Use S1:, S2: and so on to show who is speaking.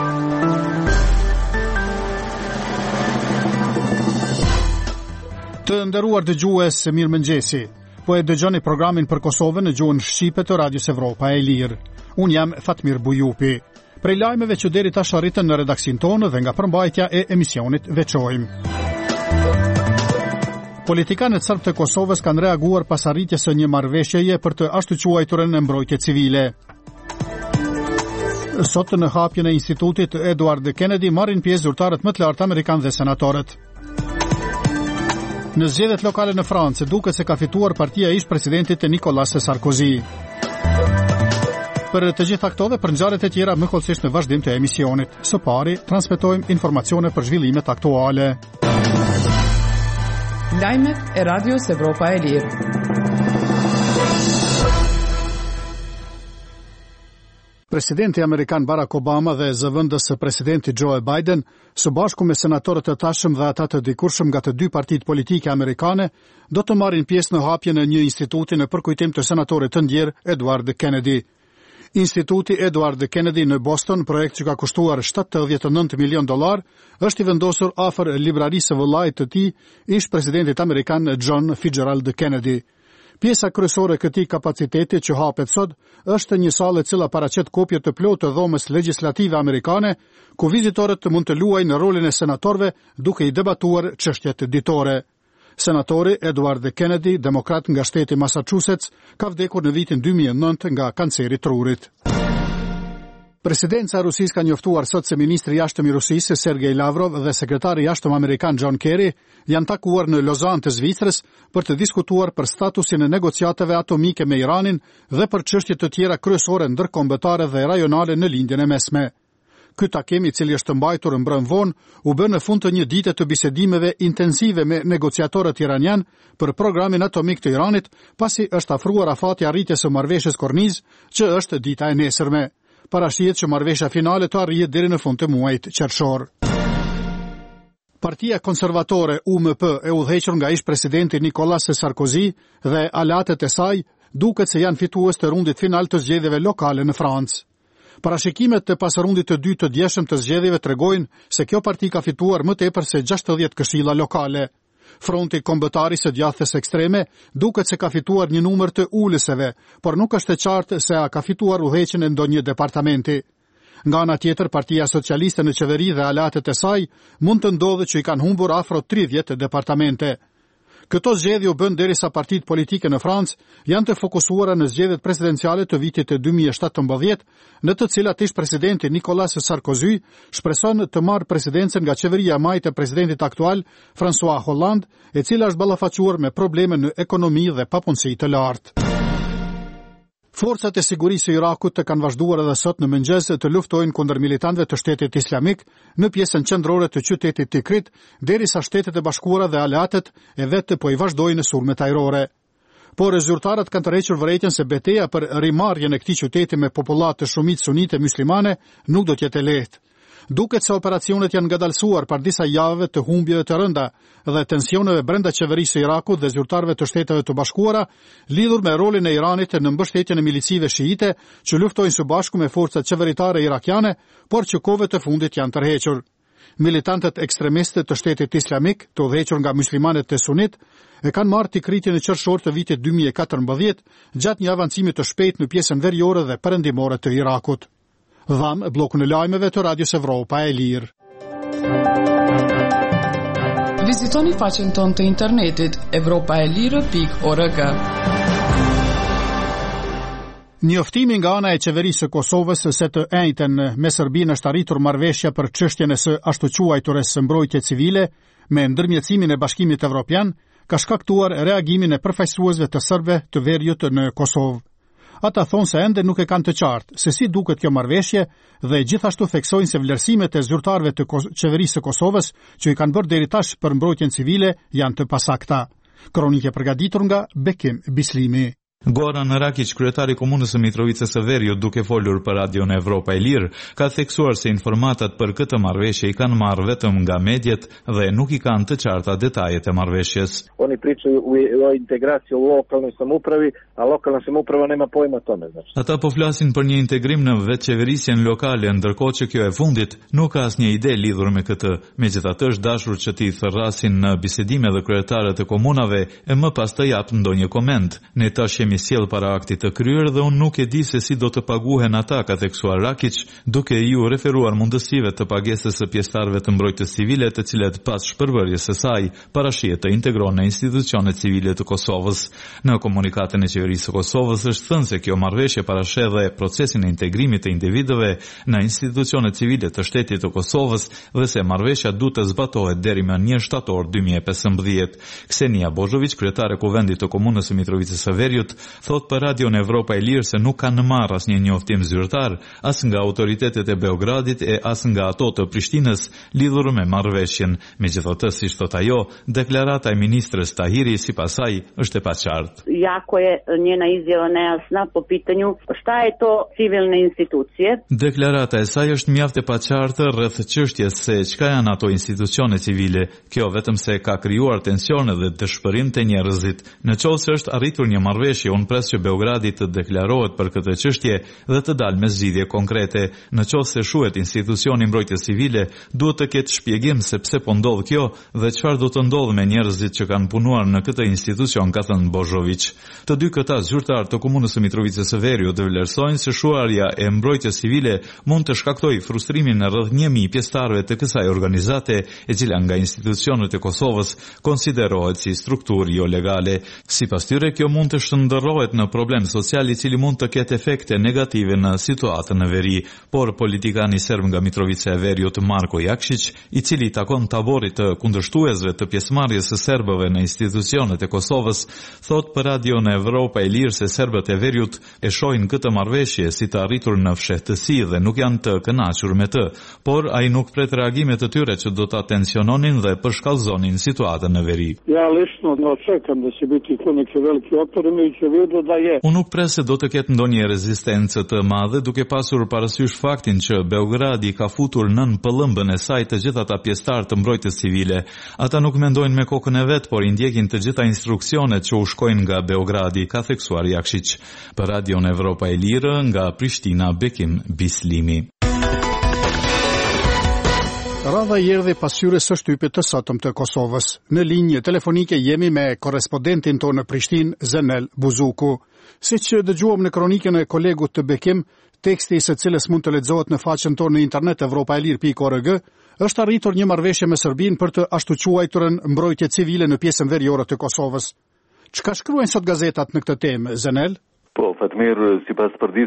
S1: Të nderuar dëgjues, mirëmëngjesi. Po e dëgjoni programin për Kosovën në gjuhën shqipe të Radios Evropa e Lirë. Unë jam Fatmir Bujupi. Prej lajmeve që deri tash arritën në redaksin tonë dhe nga përmbajtja e emisionit veçojmë. Politikanët serb të Kosovës kanë reaguar pas arritjes së një marrëveshjeje për të ashtu quajturën e mbrojtje civile. Sot në hapjen e institutit Edward Kennedy marrin pjesë zyrtarët më të lartë amerikanë dhe senatorët. Në zgjedhjet lokale në Francë, duket se ka fituar partia e ish-presidentit Nicolas Sarkozy. Për të gjitha këto dhe për ngjarjet e tjera më kollësisht në vazhdim të emisionit. Së pari, transmetojmë informacione për zhvillimet aktuale.
S2: Lajmet e Radios Evropa e Lirë.
S1: Presidenti Amerikan Barack Obama dhe zëvendës presidenti Joe Biden, së bashku me senatorët e tashëm dhe ata të dikurshëm nga të dy partitë politike amerikane, do të marrin pjesë në hapjen e një instituti në përkujtim të senatorit të ndjer Edward Kennedy. Instituti Edward Kennedy në Boston, projekt që ka kushtuar $79 milion, është i vendosur afër librarisë së vëllait të tij, ish presidentit amerikan John Fitzgerald Kennedy. Pjesa kryesore e këtij kapaciteti që hapet sot është një sallë e cila paraqet kopje të plotë të dhomës legjislative amerikane, ku vizitorët mund të luajnë rolin e senatorëve duke i debatuar çështjet ditore. Senatori Edward Kennedy, demokrat nga shteti Massachusetts, ka vdekur në vitin 2009 nga kanceri trurit. Presidenca e Rusisë ka njoftuar sot se ministri i jashtëm i Rusisë Sergej Lavrov dhe sekretari i jashtëm amerikan John Kerry janë takuar në Lozan të Zvicrës për të diskutuar për statusin e negociatave atomike me Iranin dhe për çështje të tjera kryesore ndërkombëtare dhe rajonale në lindjen e mesme. Ky takim, i cili është mbajtur mbrëm vonë, u bë në fund të një dite të bisedimeve intensive me negociatorët iranian për programin atomik të Iranit, pasi është afruar afati arritjes së marrëveshjes Korniz, që është dita e nesërme. Parashihet që marrëveshja finale të arrihet deri në fund të muajit qershor. Partia konservatore UMP e udhëhequr nga ish-presidenti Nicolas Sarkozy dhe aleatët e saj duket se janë fitues të rundit final të zgjedhjeve lokale në Francë. Parashikimet të pas rundit të dytë të djeshëm të zgjedhjeve tregojnë se kjo parti ka fituar më tepër se 60 këshilla lokale. Fronti kombëtar i së djathtës ekstreme duket se ka fituar një numër të ulëseve, por nuk është e qartë se a ka fituar udhëheqjen e ndonjë departamenti. Nga ana tjetër, Partia Socialiste në qeveri dhe aleatët e saj mund të ndodhë që i kanë humbur afro 30 departamente. Këto zgjedhje u bën derisa partitë politike në Francë janë të fokusuara në zgjedhjet presidenciale të vitit 2017, në të cilat ish-presidenti Nicolas Sarkozy shpreson të marrë presidencën nga qeveria e majtë e presidentit aktual François Hollande, e cila është ballafaquar me probleme në ekonomi dhe papunësi të lartë. Forcat e sigurisë së Irakut të kanë vazhduar edhe sot në mëngjes të luftojnë kundër militantëve të Shtetit Islamik në pjesën qendrore të qytetit Tikrit, derisa Shtetet e Bashkuara dhe aleatët e vetë po i vazhdojnë sulmet ajrore. Por zyrtarët kanë tërhequr vërejtjen se betejë për rimarrjen e këtij qyteti me popullat të shumicë sunite muslimane nuk do të jetë lehtë. Duket se operacionet janë ngadalësuar par disa javëve të humbjeve të rënda dhe tensioneve brenda qeverisë së Irakut dhe zyrtarëve të Shteteve të Bashkuara lidhur me rolin e Iranit në mbështetjen e milicive shiite që luftojnë së bashku me forcat qeveritare irakiane, por që kohëve të fundit janë tërhequr. Militantët ekstremistë të Shtetit Islamik, të udhëhequr nga muslimanët e sunit, e kanë marrë Tikritin në qershor të vitit 2014 gjatë një avancimi të shpejtë në pjesën veriore dhe perëndimore të Irakut. Dham blokun e lajmeve të Radios Evropa e Lirë.
S2: Vizitoni faqen tonë të internetit europaelire.org.
S1: Njoftimi nga ana e qeverisë së Kosovës se të njëjtën me Serbinë është arritur marrëveshja për çështjen e së ashtu quajtures së mbrojtje civile me ndërmjetësimin e Bashkimit Evropian ka shkaktuar reagimin e përfaqësuesve të serbëve të veriut në Kosovë. Ata thonë se ende nuk e kanë të qartë se si duket kjo marrëveshje dhe gjithashtu theksojnë se vlerësimet e zyrtarëve të qeverisë së Kosovës që i kanë bërë deri tash për mbrojtjen civile janë të pasakta. Kronike përgatitur nga Bekim Bislimi.
S3: Goran Rakic, kryetari i komunës së Mitrovicës së Veriut, duke folur për Radion Evropa e Lirë, ka theksuar se informatat për këtë marrëveshje i kanë marrë vetëm nga mediat dhe nuk i kanë të qarta detajet e marrëveshjes.
S4: Oni pričaju o integraciji u lokalnoj samoupravi, a lokalna samouprava nema pojma o tome.
S3: Ata po flasin për një integrim në vetëqeverisjen lokale, ndërkohë që kjo e fundit nuk ka asnjë ide lidhur me këtë. Megjithatë, është dashur që t'i thërrasin në bisedime dhe kryetarët e komunave e më pas të japë ndonjë koment. Ne tash jemi sjell para aktit të kryer dhe unë nuk e di se si do të paguhen ata, ka theksuar Rakic, duke ju referuar mundësive të pagesës së pjesëtarëve të mbrojtjes civile, të cilët pas shpërbërjes së saj parashihet të integrohen në institucionet civile të Kosovës. Në komunikatën e qeverisë së Kosovës është thënë se kjo marrëveshje parasheh dhe procesin e integrimit të individëve në institucionet civile të shtetit të Kosovës dhe se marrëveshja duhet të zbatohet deri më 1 shtator 2015. Ksenia Bozhović, kryetare e Kuvendit të Komunës së Mitrovicës së Veriut, thot për Radion Evropa e Lirë se nuk kanë marrë asnjë njoftim zyrtar as nga autoritetet e Beogradit e as nga ato të Prishtinës lidhur me marrëveshjen. Megjithatë, siç thot ajo, deklarata e ministres Tahiri sipas saj është e paqartë.
S5: Jako je njena izjava nejasna po pitanju šta je to civilne institucije.
S3: Deklarata e saj është mjaft e paqartë rreth çështjes se çka janë ato institucione civile. Kjo vetëm se ka krijuar tensione dhe dëshpërim të njerëzit. Në qoftë se është arritur një marrëveshje, unë pres që Beogradi të deklarohet për këtë çështje dhe të dalë me zgjidhje konkrete. Në qoftë se shuhet institucioni mbrojtjes civile, duhet të ketë shpjegim se pse po ndodh kjo dhe çfarë do të ndodhë me njerëzit që kanë punuar në këtë institucion, ka thënë Bozhović. Të dy këta zyrtar të komunës së Mitrovicës së Veriut vlerësojnë se shuarja e mbrojtjes civile mund të shkaktojë frustrimin në rreth 1000 pjesëtarëve të kësaj organizate, e cila nga institucionet e Kosovës konsiderohet si strukturë jo legale. Sipas tyre, kjo mund të shndërrohet në problem social i cili mund të ketë efekte negative në situatën në veri, por politikani serb nga Mitrovica e Veriut Marko Jakšić, i cili takon taborit të kundërshtuesve të pjesëmarrjes së serbëve në institucionet e Kosovës, thot për Radion Evropa e Lirë se serbët e Veriut e shohin këtë marrëveshje si të arritur në fshehtësi dhe nuk janë të kënaqur me të, por ai nuk pret reagimet e tyre që do ta tensiononin dhe përshkallëzonin situatën në veri.
S6: Ja lično očekam da će biti tu neki veliki otpor, imajući u vidu da je.
S3: Unë nuk pres se do të ketë ndonjë rezistencë të madhe, duke pasur parasysh faktin që Beogradi ka futur nën pëllëmbën e saj të gjitha ata pjesëtar të mbrojtjes civile. Ata nuk mendojnë me kokën e vet, por i ndjekin të gjitha instruksionet që u shkojnë nga Beogradi, ka theksuar Jakšić. Për Radion Evropa e Lirë, nga Prishtina, Bekim Bislimi.
S1: Radha i erdhi pasqyrës së shtypit të sotëm të Kosovës. Në linjë telefonike jemi me korrespondentin tonë në Prishtinë, Zenel Buzuku. Siç dëgjuam në kronikën e kolegut të Bekim, teksti i së cilës mund të lexohet në faqen tonë në internet evropaelir.org, është arritur një marrëveshje me Serbinë për të ashtu quajturën mbrojtje civile në pjesën veriore të Kosovës. Çka shkruajnë sot gazetat në këtë temë, Zenel?
S7: Po, Fatmir, sipas